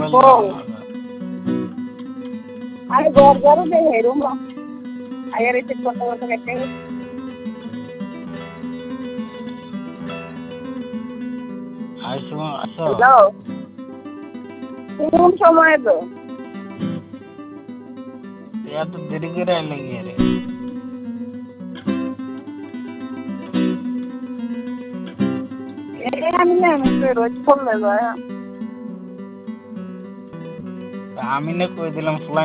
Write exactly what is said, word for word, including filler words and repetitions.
বউ আরে ঘর ঘরও দে হেরুম আগে রিসিভ করতে করতে কেটে আইসো আসো হ্যালো কোন সময় তো এত দেরি করে আইলে গিয়ে রে এই আমি না আমি তো রোজ করলে যায় আমি না কই দিলাম